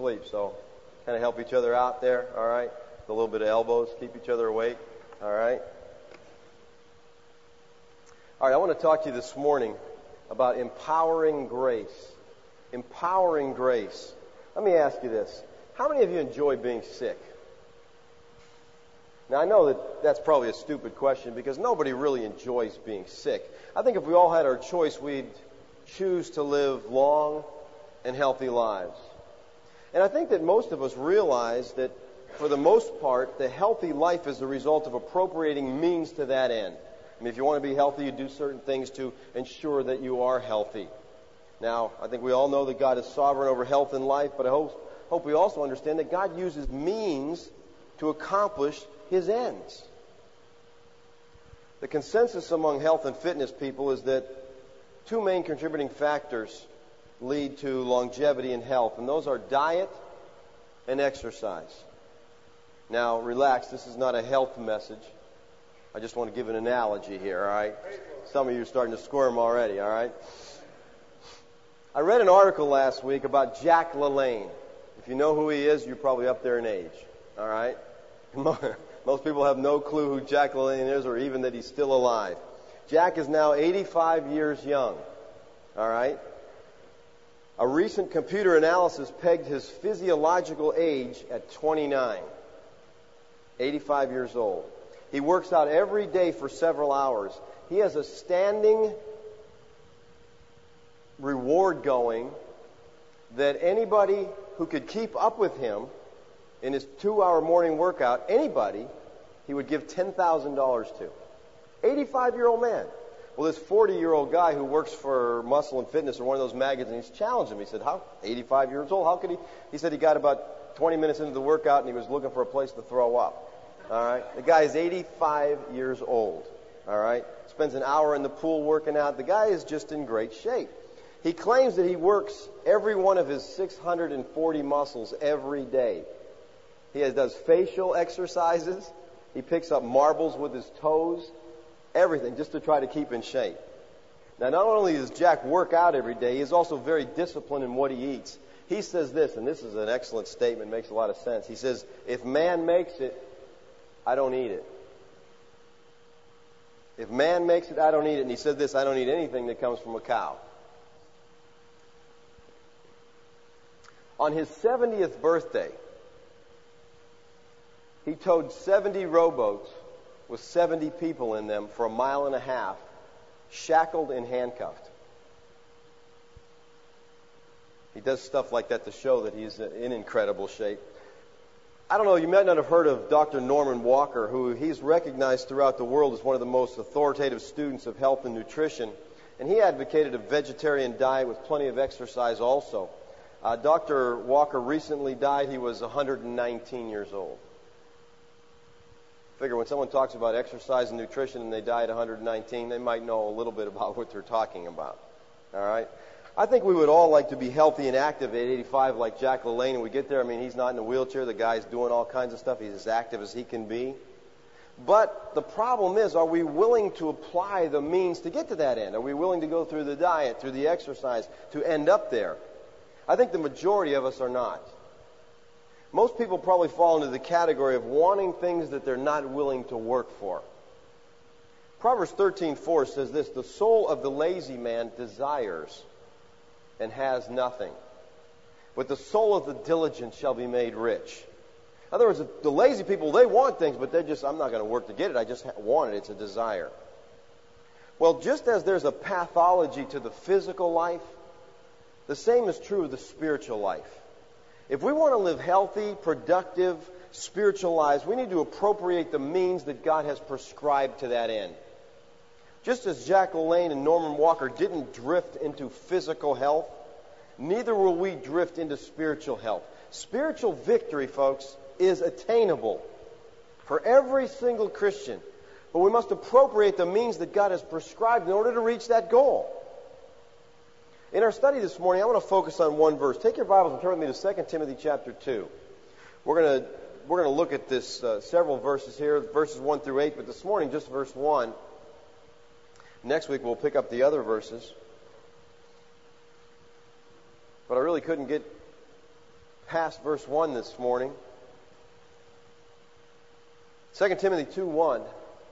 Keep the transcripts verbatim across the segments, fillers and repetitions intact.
sleep. So kind of help each other out there, all right? With a little bit of elbows, keep each other awake, all right? All right, I want to talk to you this morning about empowering grace. Empowering grace. Let me ask you this. How many of you enjoy being sick? Now, I know that that's probably a stupid question because nobody really enjoys being sick. I think if we all had our choice, we'd choose to live long and healthy lives. And I think that most of us realize that, for the most part, the healthy life is the result of appropriating means to that end. I mean, if you want to be healthy, you do certain things to ensure that you are healthy. Now, I think we all know that God is sovereign over health and life, but I hope, hope we also understand that God uses means to accomplish His ends. The consensus among health and fitness people is that two main contributing factors lead to longevity and health, and those are diet and exercise. Now, relax, this is not a health message. I just want to give an analogy here, all right? Some of you are starting to squirm already, all right? I read an article last week about Jack LaLanne. If you know who he is, you're probably up there in age, all right? Most people have no clue who Jack LaLanne is or even that he's still alive. Jack is now eighty-five years young, all right? A recent computer analysis pegged his physiological age at twenty-nine. eighty-five years old. He works out every day for several hours. He has a standing reward going that anybody who could keep up with him in his two-hour morning workout, anybody, he would give ten thousand dollars to. eighty-five-year-old man. Well, this forty-year-old guy who works for Muscle and Fitness or one of those magazines challenged him. He said, how, eighty-five years old, how could he? He said he got about twenty minutes into the workout and he was looking for a place to throw up. All right? The guy is eighty-five years old. All right? Spends an hour in the pool working out. The guy is just in great shape. He claims that he works every one of his six hundred forty muscles every day. He has, does facial exercises. He picks up marbles with his toes. Everything, just to try to keep in shape. Now, not only does Jack work out every day, he is also very disciplined in what he eats. He says this, and this is an excellent statement, makes a lot of sense. He says, if man makes it, I don't eat it. If man makes it, I don't eat it. And he said this, I don't eat anything that comes from a cow. On his seventieth birthday, he towed seventy rowboats with seventy people in them for a mile and a half, shackled and handcuffed. He does stuff like that to show that he's in incredible shape. I don't know, you might not have heard of Doctor Norman Walker, who he's recognized throughout the world as one of the most authoritative students of health and nutrition. And he advocated a vegetarian diet with plenty of exercise also. Uh, Doctor Walker recently died. He was one hundred nineteen years old. Figure when someone talks about exercise and nutrition and they die at one hundred nineteen, they might know a little bit about what they're talking about. All right? I think we would all like to be healthy and active at eighty-five like Jack LaLanne. And we get there, I mean, he's not in a wheelchair. The guy's doing all kinds of stuff. He's as active as he can be. But the problem is, are we willing to apply the means to get to that end? Are we willing to go through the diet, through the exercise, to end up there? I think the majority of us are not. Most people probably fall into the category of wanting things that they're not willing to work for. Proverbs thirteen four says this, the soul of the lazy man desires and has nothing, but the soul of the diligent shall be made rich. In other words, the lazy people, they want things, but they're just, I'm not going to work to get it. I just want it. It's a desire. Well, just as there's a pathology to the physical life, the same is true of the spiritual life. If we want to live healthy, productive, spiritual lives, we need to appropriate the means that God has prescribed to that end. Just as Jack LaLanne and Norman Walker didn't drift into physical health, neither will we drift into spiritual health. Spiritual victory, folks, is attainable for every single Christian. But we must appropriate the means that God has prescribed in order to reach that goal. In our study this morning, I want to focus on one verse. Take your Bibles and turn with me to Second Timothy chapter two. We're going to we're going to look at this uh, several verses here, verses one through eight, but this morning just verse one. Next week we'll pick up the other verses. But I really couldn't get past verse one this morning. Second Timothy two one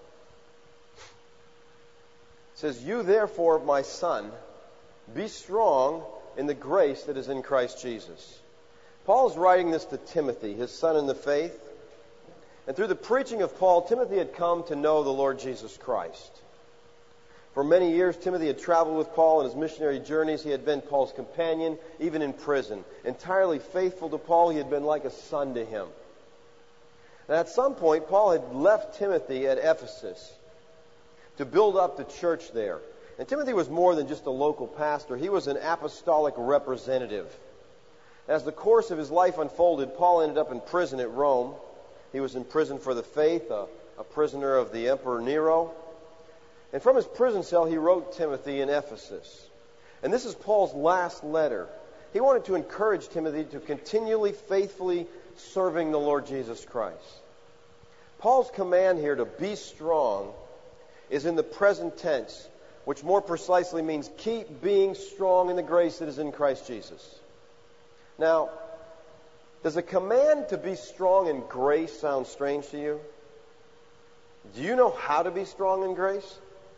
says, "You therefore, my son, be strong in the grace that is in Christ Jesus." Paul is writing this to Timothy, his son in the faith. And through the preaching of Paul, Timothy had come to know the Lord Jesus Christ. For many years, Timothy had traveled with Paul on his missionary journeys. He had been Paul's companion, even in prison. Entirely faithful to Paul, he had been like a son to him. And at some point, Paul had left Timothy at Ephesus to build up the church there. And Timothy was more than just a local pastor. He was an apostolic representative. As the course of his life unfolded, Paul ended up in prison at Rome. He was in prison for the faith, a, a prisoner of the Emperor Nero. And from his prison cell, he wrote Timothy in Ephesus. And this is Paul's last letter. He wanted to encourage Timothy to continually, faithfully serving the Lord Jesus Christ. Paul's command here to be strong is in the present tense, which more precisely means keep being strong in the grace that is in Christ Jesus. Now, does a command to be strong in grace sound strange to you? Do you know how to be strong in grace?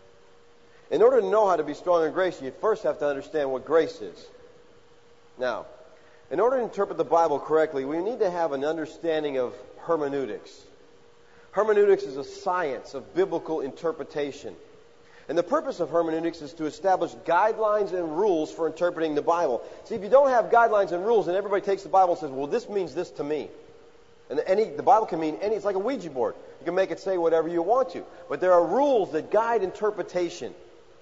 In order to know how to be strong in grace, you first have to understand what grace is. Now, in order to interpret the Bible correctly, we need to have an understanding of hermeneutics. Hermeneutics is a science of biblical interpretation. And the purpose of hermeneutics is to establish guidelines and rules for interpreting the Bible. See, if you don't have guidelines and rules, then everybody takes the Bible and says, well, this means this to me. And any, the Bible can mean any, it's like a Ouija board. You can make it say whatever you want to. But there are rules that guide interpretation.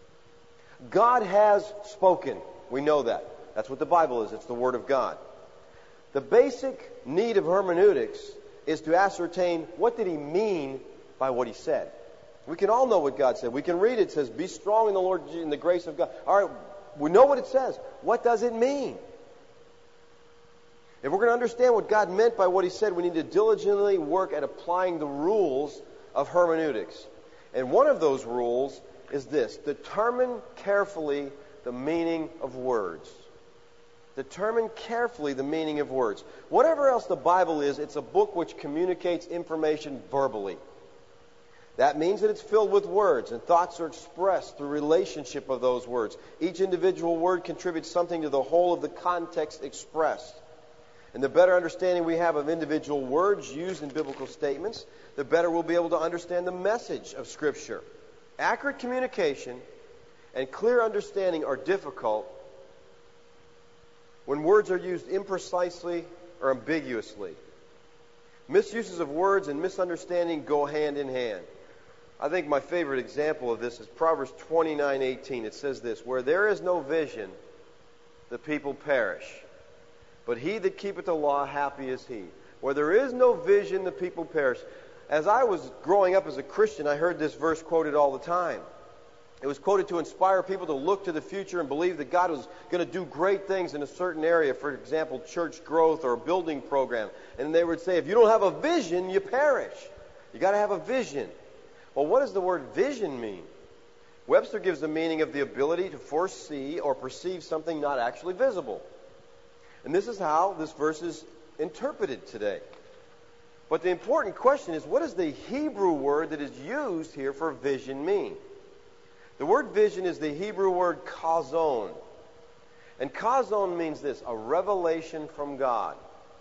God has spoken. We know that. That's what the Bible is. It's the Word of God. The basic need of hermeneutics is to ascertain what did he mean by what he said. We can all know what God said. We can read it. It says, be strong in the Lord, in the grace of God. All right, we know what it says. What does it mean? If we're going to understand what God meant by what he said, we need to diligently work at applying the rules of hermeneutics. And one of those rules is this: determine carefully the meaning of words. Determine carefully the meaning of words. Whatever else the Bible is, it's a book which communicates information verbally. That means that it's filled with words, and thoughts are expressed through relationship of those words. Each individual word contributes something to the whole of the context expressed. And the better understanding we have of individual words used in biblical statements, the better we'll be able to understand the message of Scripture. Accurate communication and clear understanding are difficult when words are used imprecisely or ambiguously. Misuses of words and misunderstanding go hand in hand. I think my favorite example of this is Proverbs twenty-nine eighteen. It says this: where there is no vision, the people perish. But he that keepeth the law, happy is he. Where there is no vision, the people perish. As I was growing up as a Christian, I heard this verse quoted all the time. It was quoted to inspire people to look to the future and believe that God was going to do great things in a certain area. For example, church growth or a building program. And they would say, if you don't have a vision, you perish. You got to have a vision. Well, what does the word vision mean? Webster gives the meaning of the ability to foresee or perceive something not actually visible. And this is how this verse is interpreted today. But the important question is, what does the Hebrew word that is used here for vision mean? The word vision is the Hebrew word kazon. And kazon means this: a revelation from God.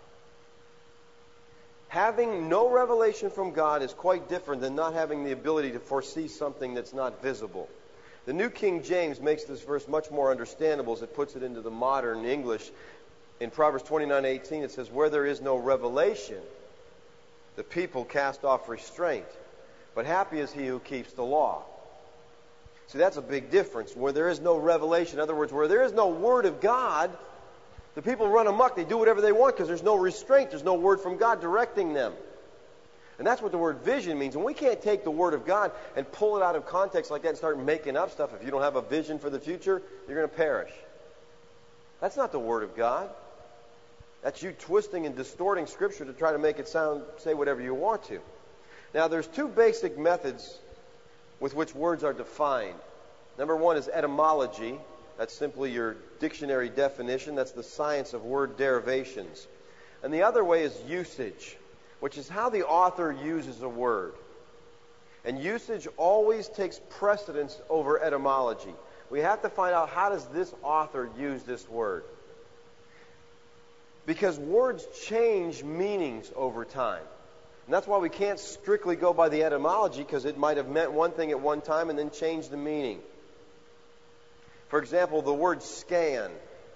Having no revelation from God is quite different than not having the ability to foresee something that's not visible. The New King James makes this verse much more understandable as it puts it into the modern English. In Proverbs twenty-nine eighteen, it says, where there is no revelation, the people cast off restraint, but happy is he who keeps the law. See, that's a big difference. Where there is no revelation, in other words, where there is no Word of God, the people run amok. They do whatever they want because there's no restraint. There's no Word from God directing them. And that's what the word vision means. And we can't take the Word of God and pull it out of context like that and start making up stuff. If you don't have a vision for the future, you're going to perish. That's not the Word of God. That's you twisting and distorting Scripture to try to make it sound, say whatever you want to. Now, there's two basic methods with which words are defined. Number one is etymology. That's simply your dictionary definition. That's the science of word derivations. And the other way is usage, which is how the author uses a word. And usage always takes precedence over etymology. We have to find out, how does this author use this word? Because words change meanings over time. And that's why we can't strictly go by the etymology, because it might have meant one thing at one time and then changed the meaning. For example, the word scan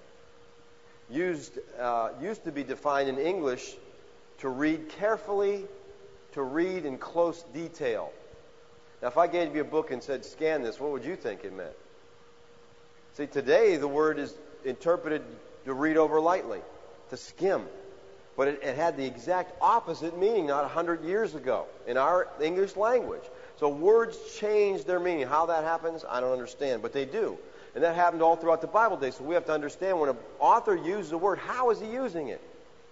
used, uh, used to be defined in English to read carefully, to read in close detail. Now, if I gave you a book and said, scan this, what would you think it meant? See, today the word is interpreted to read over lightly, to skim. But it, it had the exact opposite meaning not a hundred years ago in our English language. So words change their meaning. How that happens, I don't understand, but they do. And that happened all throughout the Bible days. So we have to understand, when an author uses a word, how is he using it?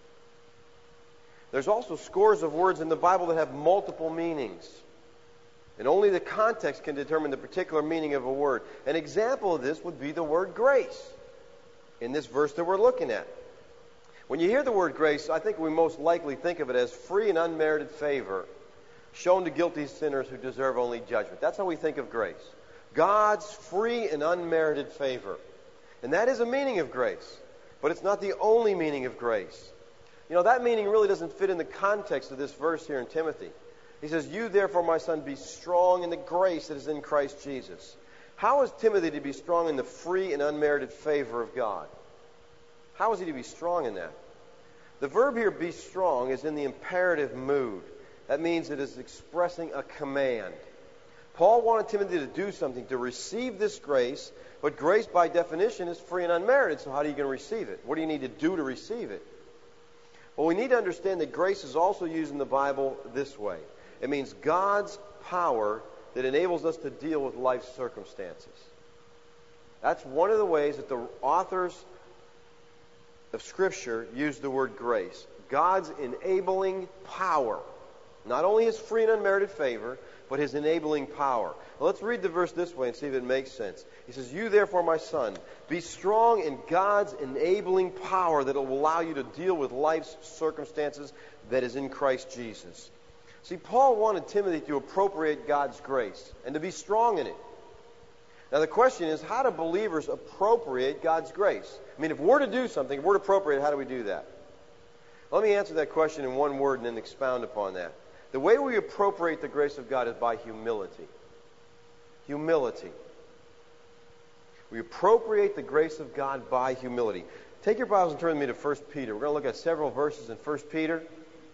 There's also scores of words in the Bible that have multiple meanings. And only the context can determine the particular meaning of a word. An example of this would be the word grace in this verse that we're looking at. When you hear the word grace, I think we most likely think of it as free and unmerited favor shown to guilty sinners who deserve only judgment. That's how we think of grace. God's free and unmerited favor. And that is a meaning of grace. But it's not the only meaning of grace. You know, that meaning really doesn't fit in the context of this verse here in Timothy. He says, "You therefore, my son, be strong in the grace that is in Christ Jesus." How is Timothy to be strong in the free and unmerited favor of God? How is he to be strong in that? The verb here, be strong, is in the imperative mood. That means it is expressing a command. Paul wanted Timothy to do something, to receive this grace, but grace by definition is free and unmerited, so how are you going to receive it? What do you need to do to receive it? Well, we need to understand that grace is also used in the Bible this way. It means God's power that enables us to deal with life's circumstances. That's one of the ways that the authors of Scripture use the word grace. God's enabling power. Not only His free and unmerited favor, but His enabling power. Well, let's read the verse this way and see if it makes sense. He says, "You therefore, my son, be strong in God's enabling power that will allow you to deal with life's circumstances that is in Christ Jesus." See, Paul wanted Timothy to appropriate God's grace and to be strong in it. Now the question is, how do believers appropriate God's grace? I mean, if we're to do something, if we're to appropriate it, how do we do that? Let me answer that question in one word and then expound upon that. The way we appropriate the grace of God is by humility. Humility. We appropriate the grace of God by humility. Take your Bibles and turn with me to First Peter. We're going to look at several verses in First Peter.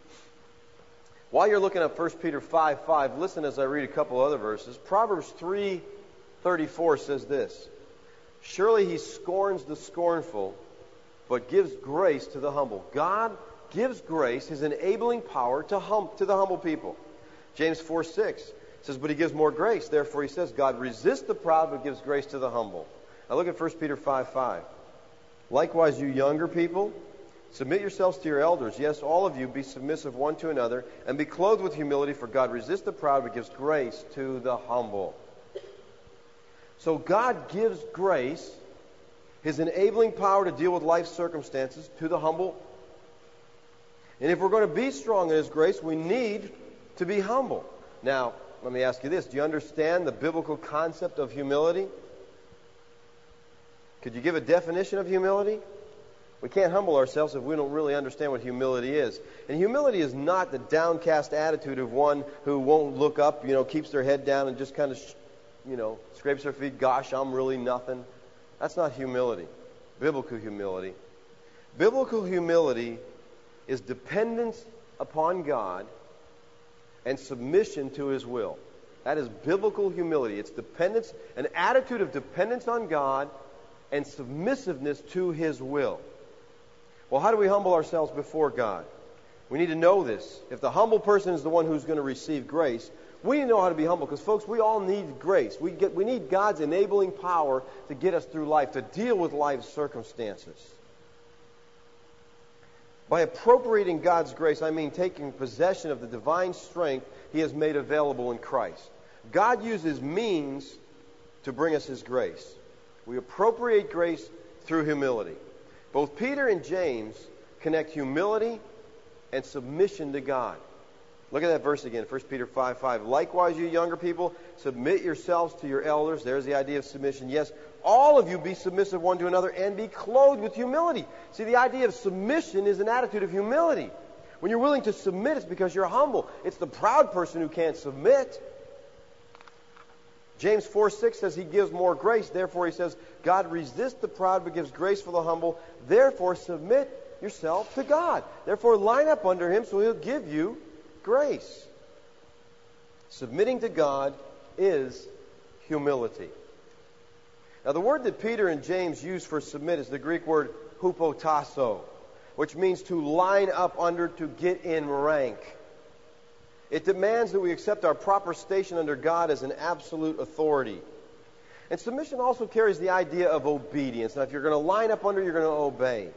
While you're looking at First Peter five five, listen as I read a couple other verses. Proverbs three thirty-four says this, "Surely He scorns the scornful, but gives grace to the humble." God gives grace, His enabling power, to, hum, to the humble people. James four six says, "But He gives more grace. Therefore He says, God resists the proud, but gives grace to the humble." Now look at First Peter five five. "Likewise, you younger people, submit yourselves to your elders. Yes, all of you be submissive one to another, and be clothed with humility, for God resists the proud, but gives grace to the humble." So God gives grace, His enabling power to deal with life's circumstances, to the humble. And if we're going to be strong in His grace, we need to be humble. Now, let me ask you this. Do you understand the biblical concept of humility? Could you give a definition of humility? We can't humble ourselves if we don't really understand what humility is. And humility is not the downcast attitude of one who won't look up, you know, keeps their head down and just kind of, you know, scrapes their feet. Gosh, I'm really nothing. That's not humility. Biblical humility. Biblical humility is dependence upon God and submission to His will. That is biblical humility. It's dependence, an attitude of dependence on God and submissiveness to His will. Well, how do we humble ourselves before God? We need to know this. If the humble person is the one who's going to receive grace, we know how to be humble, because, folks, we all need grace. We get, we need God's enabling power to get us through life, to deal with life's circumstances. By appropriating God's grace, I mean taking possession of the divine strength He has made available in Christ. God uses means to bring us His grace. We appropriate grace through humility. Both Peter and James connect humility and submission to God. Look at that verse again, First Peter five five. Likewise, you younger people, submit yourselves to your elders. There's the idea of submission. Yes, all of you be submissive one to another and be clothed with humility. See, the idea of submission is an attitude of humility. When you're willing to submit, it's because you're humble. It's the proud person who can't submit. James four six says he gives more grace. Therefore, he says, God resists the proud but gives grace for the humble. Therefore, submit yourself to God. Therefore, line up under him so he'll give you grace. Submitting to God is humility. Now, the word that Peter and James use for submit is the Greek word hupotasso, which means to line up under, to get in rank. It demands that we accept our proper station under God as an absolute authority. And submission also carries the idea of obedience. Now, if you're going to line up under, you're going to obey.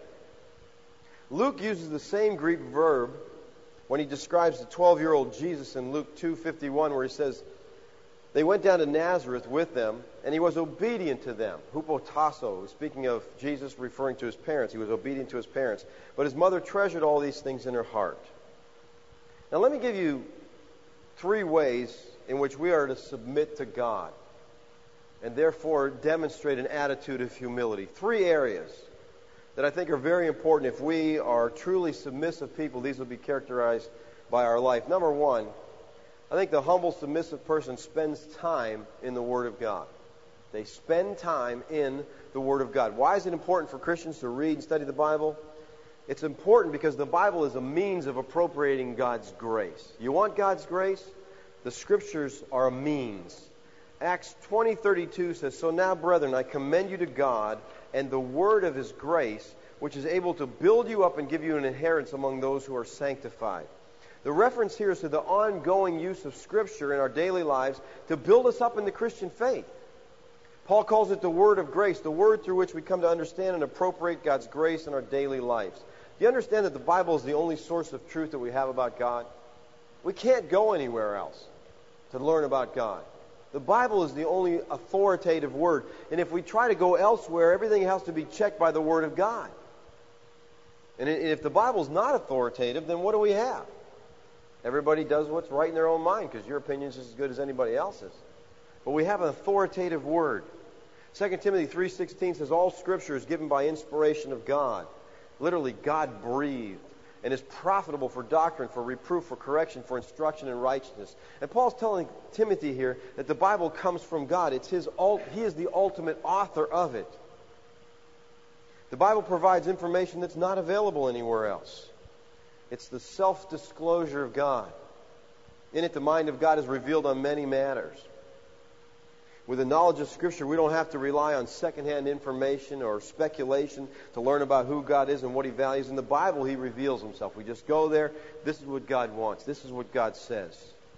Luke uses the same Greek verb when he describes the twelve-year-old Jesus in Luke two fifty-one, where he says, they went down to Nazareth with them, and he was obedient to them. Hupotasso, speaking of Jesus referring to his parents. He was obedient to his parents. But his mother treasured all these things in her heart. Now let me give you three ways in which we are to submit to God and therefore demonstrate an attitude of humility. Three areas that I think are very important. If we are truly submissive people, these will be characterized by our life. Number one, I think the humble, submissive person spends time in the Word of God. They spend time in the Word of God. Why is it important for Christians to read and study the Bible? It's important because the Bible is a means of appropriating God's grace. You want God's grace? The Scriptures are a means. Acts twenty thirty-two says, so now, brethren, I commend you to God and the word of His grace, which is able to build you up and give you an inheritance among those who are sanctified. The reference here is to the ongoing use of Scripture in our daily lives to build us up in the Christian faith. Paul calls it the word of grace, the word through which we come to understand and appropriate God's grace in our daily lives. Do you understand that the Bible is the only source of truth that we have about God? We can't go anywhere else to learn about God. The Bible is the only authoritative word. And if we try to go elsewhere, everything has to be checked by the Word of God. And if the Bible is not authoritative, then what do we have? Everybody does what's right in their own mind because your opinion is just as good as anybody else's. But we have an authoritative word. Second Timothy three sixteen says, all Scripture is given by inspiration of God. Literally, God breathed. And is profitable for doctrine, for reproof, for correction, for instruction in righteousness. And Paul's telling Timothy here that the Bible comes from God. It's his. He is the ultimate author of it. The Bible provides information that's not available anywhere else. It's the self-disclosure of God. In it, the mind of God is revealed on many matters. With the knowledge of Scripture, we don't have to rely on secondhand information or speculation to learn about who God is and what He values. In the Bible, He reveals Himself. We just go there. This is what God wants. This is what God says.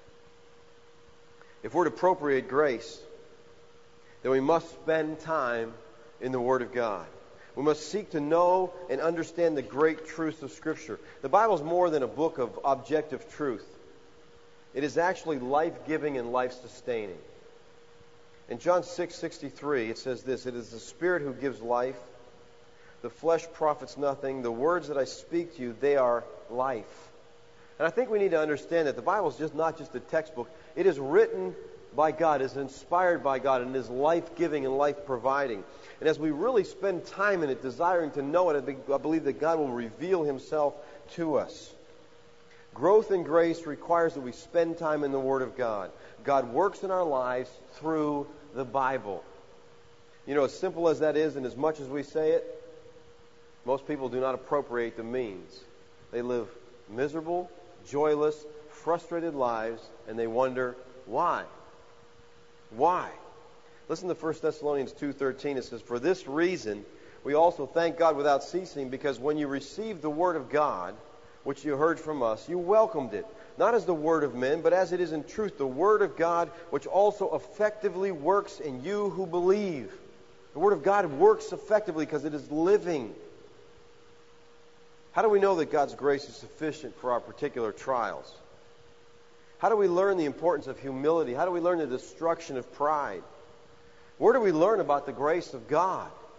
If we're to appropriate grace, then we must spend time in the Word of God. We must seek to know and understand the great truths of Scripture. The Bible is more than a book of objective truth. It is actually life-giving and life-sustaining. In John six sixty-three, it says this, it is the Spirit who gives life. The flesh profits nothing. The words that I speak to you, they are life. And I think we need to understand that the Bible is just not just a textbook. It is written by God, is inspired by God, and is life-giving and life-providing. And as we really spend time in it, desiring to know it, I believe that God will reveal Himself to us. Growth in grace requires that we spend time in the Word of God. God works in our lives through the Bible. You know, as simple as that is, and as much as we say it, most people do not appropriate the means. They live miserable, joyless, frustrated lives, and they wonder why. Why? Listen to First Thessalonians two thirteen. It says, for this reason we also thank God without ceasing, because when you received the Word of God, which you heard from us, you welcomed it, not as the word of men, but as it is in truth, the Word of God, which also effectively works in you who believe. The Word of God works effectively because it is living. How do we know that God's grace is sufficient for our particular trials? How do we learn the importance of humility? How do we learn the destruction of pride? Where do we learn about the grace of God?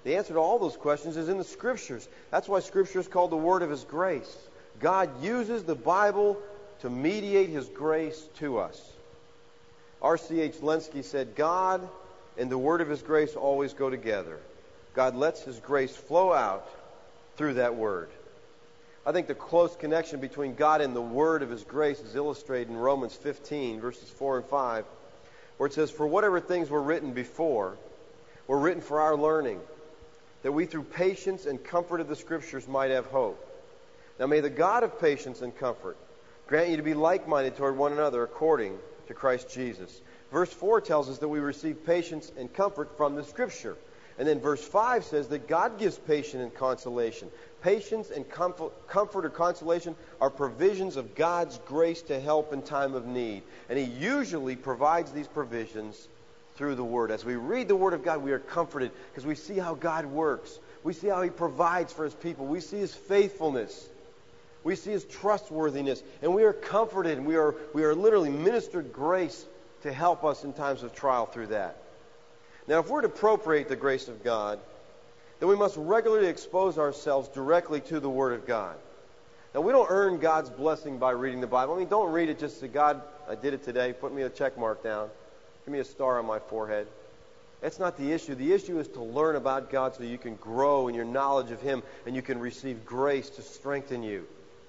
The answer to all those questions is in the Scriptures. That's why Scripture is called the Word of His grace. God uses the Bible to mediate His grace to us. R C H Lenski said, God and the Word of His grace always go together. God lets His grace flow out through that Word. I think the close connection between God and the Word of His grace is illustrated in Romans fifteen, verses four and five, where it says, For whatever things were written before were written for our learning, that we through patience and comfort of the Scriptures might have hope. Now may the God of patience and comfort grant you to be like-minded toward one another according to Christ Jesus. Verse four tells us that we receive patience and comfort from the Scripture. And then verse five says that God gives patience and consolation. Patience and comfort, comfort or consolation are provisions of God's grace to help in time of need. And He usually provides these provisions through the Word. As we read the Word of God, we are comforted because we see how God works. We see how He provides for His people. We see His faithfulness. We see His trustworthiness. And we are comforted, and we are, we are literally ministered grace to help us in times of trial through that. Now, if we're to appropriate the grace of God, then we must regularly expose ourselves directly to the Word of God. Now, we don't earn God's blessing by reading the Bible. I mean, don't read it just to say, God, I did it today. Put me a check mark down. Give me a star on my forehead. That's not the issue. The issue is to learn about God so you can grow in your knowledge of Him and you can receive grace to strengthen you.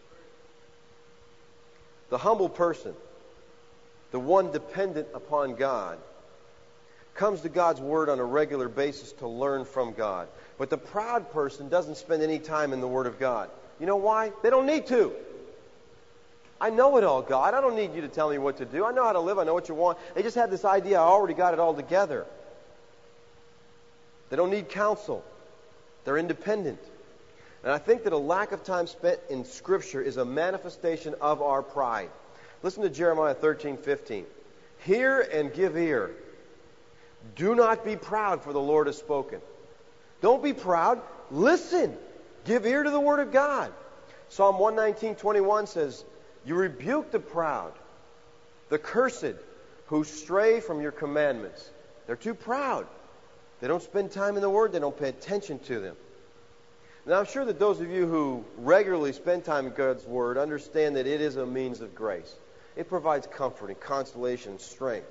The humble person, the one dependent upon God, comes to God's Word on a regular basis to learn from God. But the proud person doesn't spend any time in the Word of God. You know why? They don't need to. I know it all, God. I don't need you to tell me what to do. I know how to live. I know what you want. They just have this idea, I already got it all together. They don't need counsel. They're independent. And I think that a lack of time spent in Scripture is a manifestation of our pride. Listen to Jeremiah thirteen fifteen. Hear and give ear. Do not be proud, for the Lord has spoken. Don't be proud. Listen. Give ear to the Word of God. Psalm one nineteen twenty-one says, You rebuke the proud, the cursed, who stray from your commandments. They're too proud. They don't spend time in the Word. They don't pay attention to them. Now, I'm sure that those of you who regularly spend time in God's Word understand that it is a means of grace. It provides comfort and consolation and strength.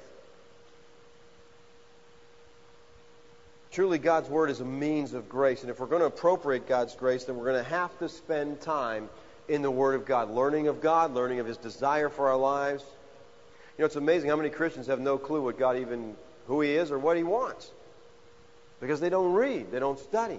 Truly, God's Word is a means of grace. And if we're going to appropriate God's grace, then we're going to have to spend time in the Word of God, learning of God, learning of His desire for our lives. You know, it's amazing how many Christians have no clue what God even, who He is or what He wants. Because they don't read, they don't study.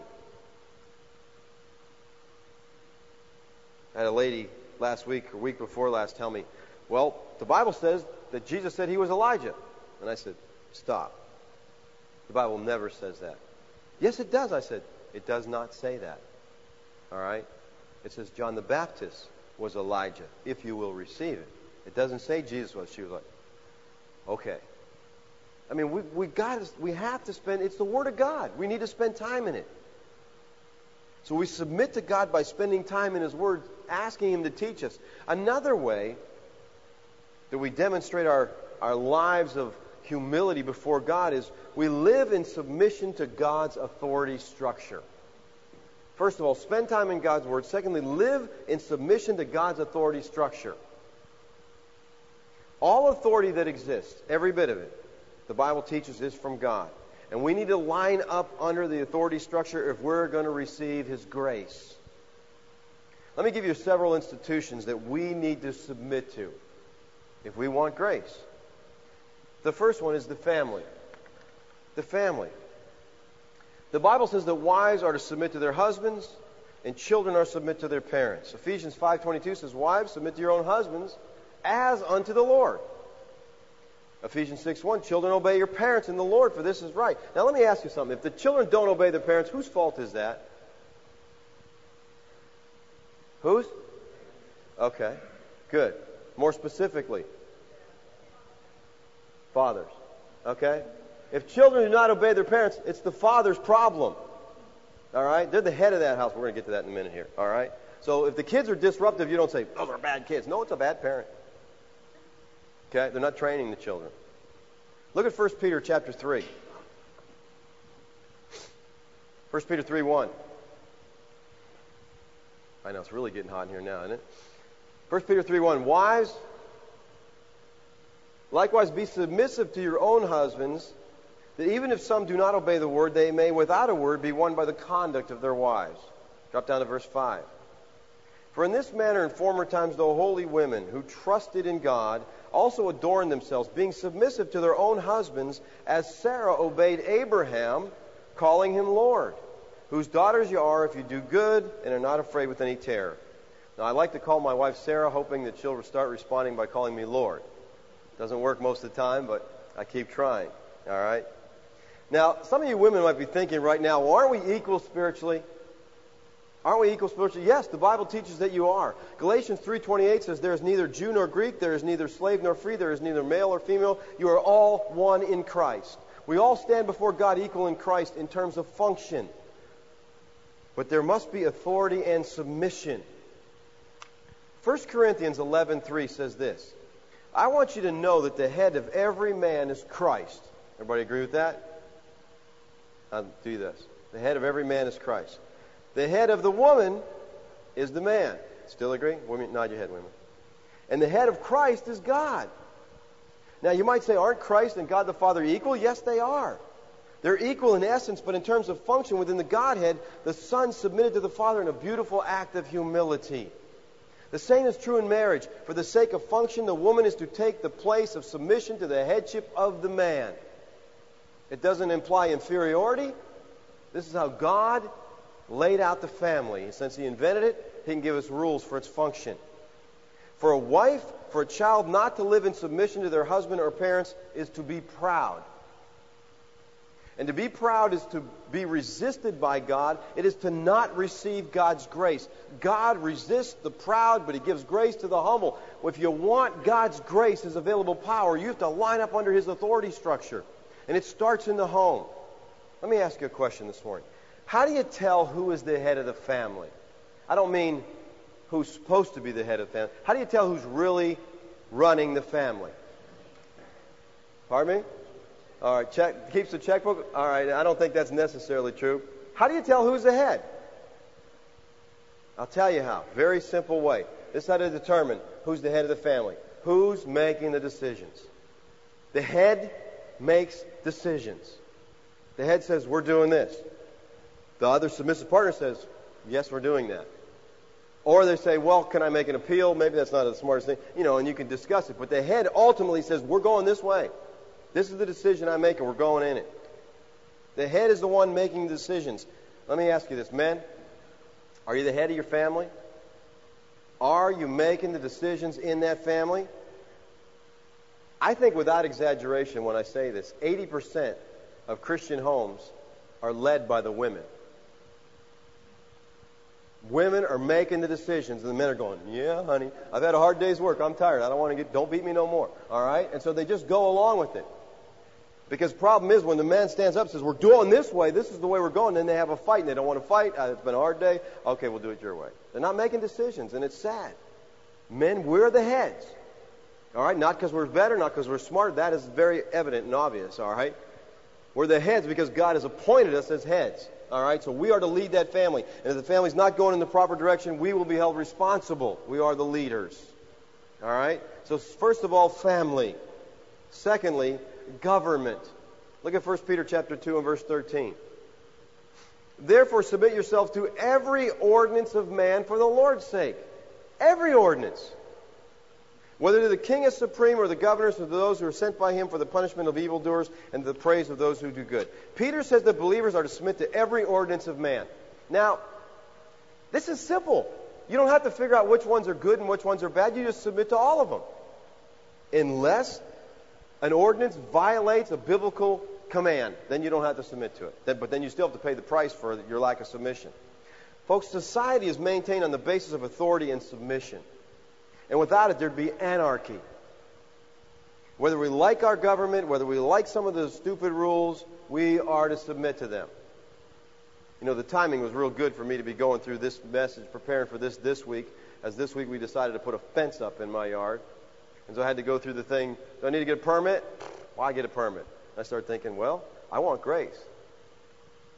I had a lady last week or week before last tell me, well, the Bible says that Jesus said He was Elijah. And I said, stop. The Bible never says that. Yes, it does, I said. It does not say that. All right? It says John the Baptist was Elijah, if you will receive it. It doesn't say Jesus was. She was like, okay. I mean, we we got to, we have to spend, it's the Word of God. We need to spend time in it. So we submit to God by spending time in His Word, asking Him to teach us. Another way that we demonstrate our, our lives of humility before God is we live in submission to God's authority structure. First of all, spend time in God's Word. Secondly, live in submission to God's authority structure. All authority that exists, every bit of it, the Bible teaches is from God. And we need to line up under the authority structure if we're going to receive His grace. Let me give you several institutions that we need to submit to if we want grace. The first one is the family. The family. The Bible says that wives are to submit to their husbands and children are to submit to their parents. Ephesians five twenty-two says, Wives, submit to your own husbands as unto the Lord. Ephesians six one, children, obey your parents in the Lord, for this is right. Now let me ask you something. If the children don't obey their parents, whose fault is that? Whose? Okay, good. More specifically, fathers. Okay? If children do not obey their parents, it's the father's problem. All right? They're the head of that house. We're going to get to that in a minute here. All right? So if the kids are disruptive, you don't say, those are bad kids. No, it's a bad parent. Okay? They're not training the children. Look at First Peter chapter three. First Peter three one. I know it's really getting hot in here now, isn't it? First Peter three one. Wives, likewise be submissive to your own husbands, that even if some do not obey the word, they may without a word be won by the conduct of their wives. Drop down to verse five. For in this manner in former times the holy women who trusted in God also adorned themselves, being submissive to their own husbands, as Sarah obeyed Abraham, calling him Lord, whose daughters you are if you do good and are not afraid with any terror. Now, I like to call my wife Sarah, hoping that she'll start responding by calling me Lord. Doesn't work most of the time, but I keep trying. All right? Now, some of you women might be thinking right now, well, aren't we equal spiritually? Aren't we equal spiritually? Yes, the Bible teaches that you are. Galatians three twenty-eight says, there is neither Jew nor Greek, there is neither slave nor free, there is neither male or female. You are all one in Christ. We all stand before God equal in Christ in terms of function. But there must be authority and submission. First Corinthians eleven three says this, I want you to know that the head of every man is Christ. Everybody agree with that? I'll do this. The head of every man is Christ. The head of the woman is the man. Still agree? Women, nod your head, women. And the head of Christ is God. Now, you might say, aren't Christ and God the Father equal? Yes, they are. They're equal in essence, but in terms of function within the Godhead, the Son submitted to the Father in a beautiful act of humility. The same is true in marriage. For the sake of function, the woman is to take the place of submission to the headship of the man. It doesn't imply inferiority. This is how God laid out the family. Since He invented it, He can give us rules for its function. For a wife, for a child not to live in submission to their husband or parents is to be proud. And to be proud is to be resisted by God. It is to not receive God's grace. God resists the proud, but He gives grace to the humble. If you want God's grace, His available power, you have to line up under His authority structure. And it starts in the home. Let me ask you a question this morning. How do you tell who is the head of the family? I don't mean who's supposed to be the head of the family. How do you tell who's really running the family? Pardon me? All right, check, keeps the checkbook? All right, I don't think that's necessarily true. How do you tell who's the head? I'll tell you how. Very simple way. This is how to determine who's the head of the family. Who's making the decisions? The head makes decisions. The head says, we're doing this. The other submissive partner says, yes, we're doing that. Or they say, well, can I make an appeal? Maybe that's not the smartest thing. You know, and you can discuss it. But the head ultimately says, we're going this way. This is the decision I make, and we're going in it. The head is the one making the decisions. Let me ask you this, men. Are you the head of your family? Are you making the decisions in that family? I think without exaggeration when I say this, eighty percent of Christian homes are led by the women. Women are making the decisions, and the men are going, yeah, honey, I've had a hard day's work. I'm tired. I don't want to get, don't beat me no more. All right? And so they just go along with it. Because the problem is when the man stands up and says, we're doing this way, this is the way we're going, then they have a fight, and they don't want to fight. Uh, it's been a hard day. Okay, we'll do it your way. They're not making decisions, and it's sad. Men, we're the heads. All right? Not because we're better, not because we're smarter. That is very evident and obvious. All right? We're the heads because God has appointed us as heads. All right? So we are to lead that family. And if the family's not going in the proper direction, we will be held responsible. We are the leaders. All right? So first of all, family. Secondly, government. Look at First Peter chapter two and verse thirteen. Therefore submit yourselves to every ordinance of man for the Lord's sake. Every ordinance. Whether to the king is supreme or the governors or those who are sent by him for the punishment of evildoers and the praise of those who do good. Peter says that believers are to submit to every ordinance of man. Now, this is simple. You don't have to figure out which ones are good and which ones are bad. You just submit to all of them. Unless an ordinance violates a biblical command, then you don't have to submit to it. But then you still have to pay the price for your lack of submission. Folks, society is maintained on the basis of authority and submission. And without it, there'd be anarchy. Whether we like our government, whether we like some of the stupid rules, we are to submit to them. You know, the timing was real good for me to be going through this message, preparing for this this week, as this week we decided to put a fence up in my yard. And so I had to go through the thing, do I need to get a permit? Why get a permit? I started thinking, well, I want grace.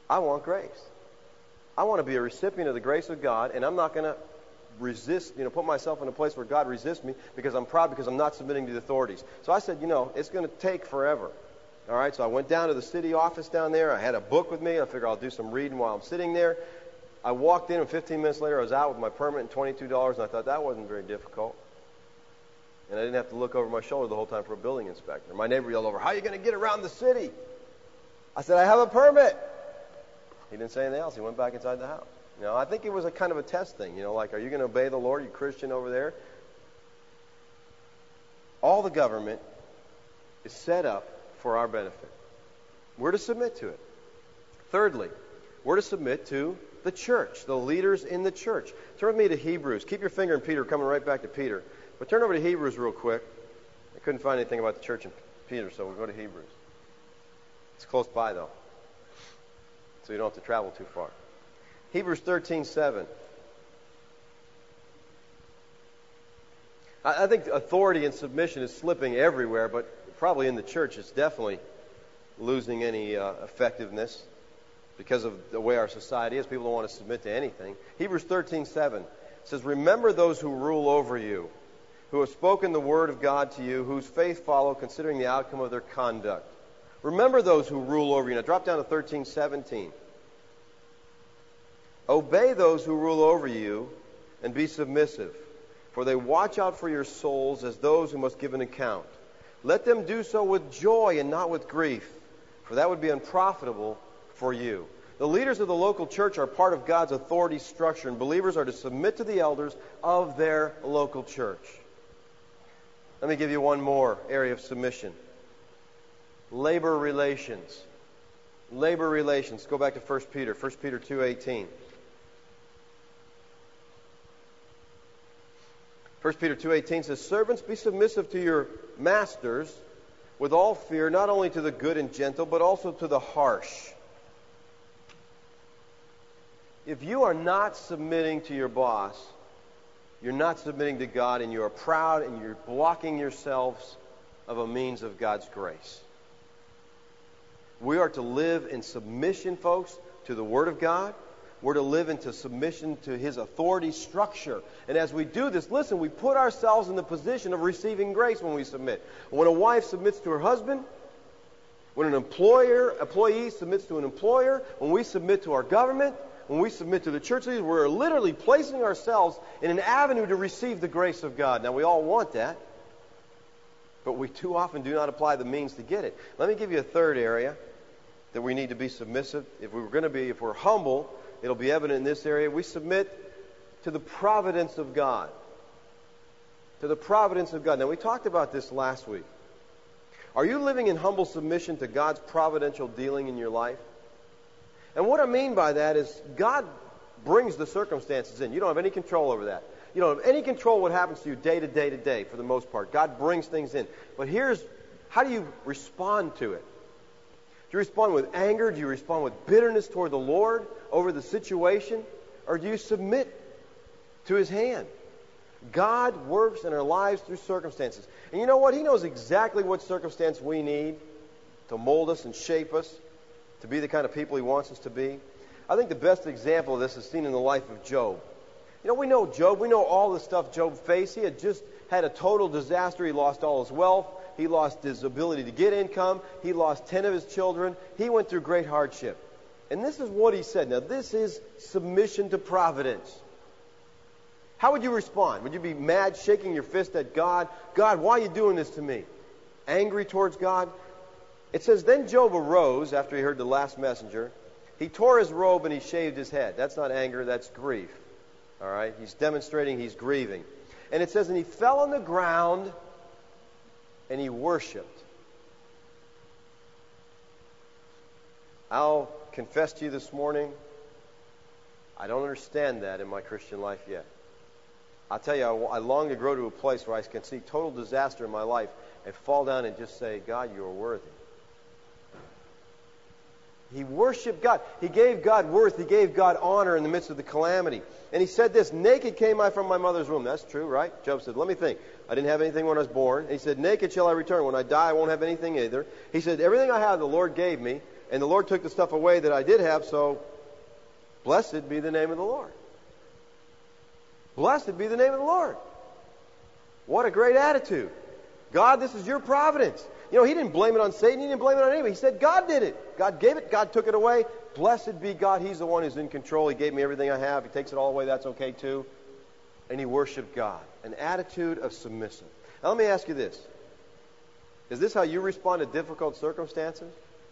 I want grace. I want to be a recipient of the grace of God, and I'm not going to resist, you know, put myself in a place where God resists me because I'm proud, because I'm not submitting to the authorities. So I said, you know, it's going to take forever. All right, so I went down to the city office down there. I had a book with me. I figured I'll do some reading while I'm sitting there. I walked in, and fifteen minutes later, I was out with my permit and twenty-two dollars, and I thought that wasn't very difficult. And I didn't have to look over my shoulder the whole time for a building inspector. My neighbor yelled over, "How are you going to get around the city?" I said, "I have a permit." He didn't say anything else. He went back inside the house. You know, I think it was a kind of a test thing. You know, like, are you going to obey the Lord? Are you Christian over there? All the government is set up for our benefit. We're to submit to it. Thirdly, we're to submit to the church, the leaders in the church. Turn with me to Hebrews. Keep your finger in Peter, coming right back to Peter. But turn over to Hebrews real quick. I couldn't find anything about the church in Peter, so we'll go to Hebrews. It's close by, though, so you don't have to travel too far. Hebrews thirteen seven. I, I think authority and submission is slipping everywhere, but probably in the church it's definitely losing any uh, effectiveness because of the way our society is. People don't want to submit to anything. Hebrews thirteen seven says, "Remember those who rule over you, who have spoken the word of God to you, whose faith follow, considering the outcome of their conduct." Remember those who rule over you. Now drop down to thirteen seventeen. "Obey those who rule over you and be submissive, for they watch out for your souls as those who must give an account. Let them do so with joy and not with grief, for that would be unprofitable for you." The leaders of the local church are part of God's authority structure, and believers are to submit to the elders of their local church. Let me give you one more area of submission. Labor relations. Labor relations. Go back to First Peter. First Peter two eighteen. First Peter two eighteen says, "Servants, be submissive to your masters with all fear, not only to the good and gentle, but also to the harsh." If you are not submitting to your boss, you're not submitting to God, and you are proud, and you're blocking yourselves of a means of God's grace. We are to live in submission, folks, to the Word of God. We're to live into submission to His authority structure. And as we do this, listen, we put ourselves in the position of receiving grace when we submit. When a wife submits to her husband, when an employer, employee submits to an employer, when we submit to our government, when we submit to the church leaders, we're literally placing ourselves in an avenue to receive the grace of God. Now, we all want that, but we too often do not apply the means to get it. Let me give you a third area that we need to be submissive. If we were going to be, if we're humble, it'll be evident in this area. We submit to the providence of God. To the providence of God. Now, we talked about this last week. Are you living in humble submission to God's providential dealing in your life? And what I mean by that is God brings the circumstances in. You don't have any control over that. You don't have any control what happens to you day to day to day for the most part. God brings things in. But here's, how do you respond to it? Do you respond with anger? Do you respond with bitterness toward the Lord over the situation? Or do you submit to His hand? God works in our lives through circumstances. And you know what? He knows exactly what circumstance we need to mold us and shape us to be the kind of people He wants us to be. I think the best example of this is seen in the life of Job. You know, we know Job. We know all the stuff Job faced. He had just had a total disaster. He lost all his wealth. He lost his ability to get income. He lost ten of his children. He went through great hardship. And this is what he said. Now, this is submission to providence. How would you respond? Would you be mad, shaking your fist at God? God, why are you doing this to me? Angry towards God? It says, "Then Job arose," after he heard the last messenger. "He tore his robe and he shaved his head." That's not anger, that's grief. All right? He's demonstrating he's grieving. And it says, "And he fell on the ground and he worshipped." I'll confess to you this morning, I don't understand that in my Christian life yet. I'll tell you, I, I long to grow to a place where I can see total disaster in my life and fall down and just say, "God, you are worthy." He worshiped God. He gave God worth. He gave God honor in the midst of the calamity. And he said this, "Naked came I from my mother's womb." That's true, right? Job said, "Let me think. I didn't have anything when I was born." And he said, "Naked shall I return. When I die, I won't have anything either." He said, "Everything I have, the Lord gave me. And the Lord took the stuff away that I did have, so blessed be the name of the Lord. Blessed be the name of the Lord. What a great attitude. God, this is your providence. You know, he didn't blame it on Satan. He didn't blame it on anybody. He said, God did it. God gave it. God took it away. Blessed be God. He's the one who's in control. He gave me everything I have. He takes it all away. That's okay too. And he worshiped God. An attitude of submission. Now let me ask you this. Is this how you respond to difficult circumstances?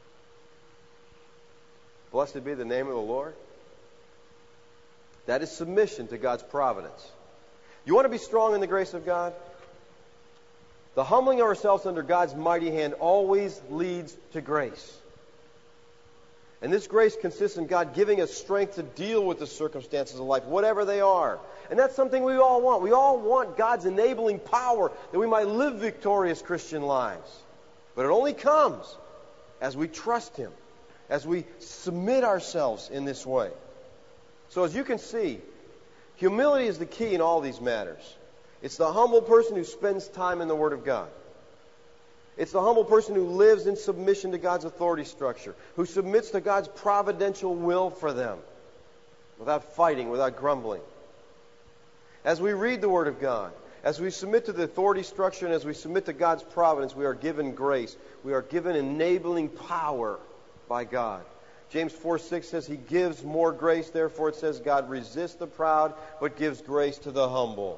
Blessed be the name of the Lord. That is submission to God's providence. You want to be strong in the grace of God? The humbling of ourselves under God's mighty hand always leads to grace. And this grace consists in God giving us strength to deal with the circumstances of life, whatever they are. And that's something we all want. We all want God's enabling power that we might live victorious Christian lives. But it only comes as we trust Him, as we submit ourselves in this way. So as you can see, humility is the key in all these matters. It's the humble person who spends time in the Word of God. It's the humble person who lives in submission to God's authority structure, who submits to God's providential will for them, without fighting, without grumbling. As we read the Word of God, as we submit to the authority structure, and as we submit to God's providence, we are given grace. We are given enabling power by God. James four six says He gives more grace. Therefore it says God resists the proud, but gives grace to the humble.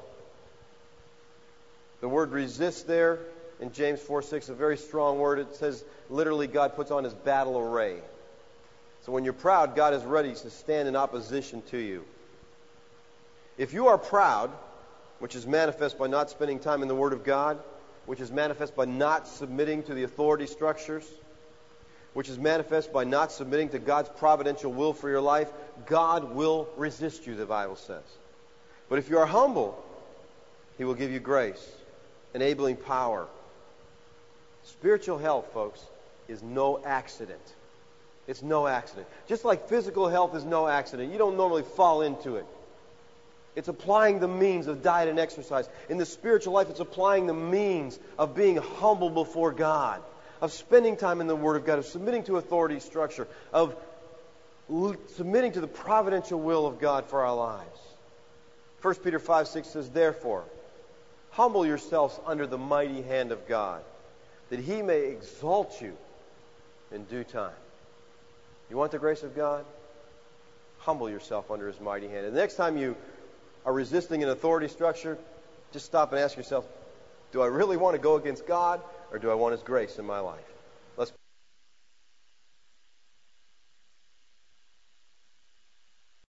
The word resist there in James four six is a very strong word. It says literally God puts on His battle array. So when you're proud, God is ready to stand in opposition to you. If you are proud, which is manifest by not spending time in the Word of God, which is manifest by not submitting to the authority structures, which is manifest by not submitting to God's providential will for your life, God will resist you, the Bible says. But if you are humble, He will give you grace, enabling power. Spiritual health, folks, is no accident. It's no accident. Just like physical health is no accident. You don't normally fall into it. It's applying the means of diet and exercise. In the spiritual life, it's applying the means of being humble before God, of spending time in the Word of God, of submitting to authority structure, of l- submitting to the providential will of God for our lives. First Peter five six says, therefore, humble yourselves under the mighty hand of God, that He may exalt you in due time. You want the grace of God? Humble yourself under His mighty hand. And the next time you are resisting an authority structure, just stop and ask yourself, do I really want to go against God, or do I want His grace in my life?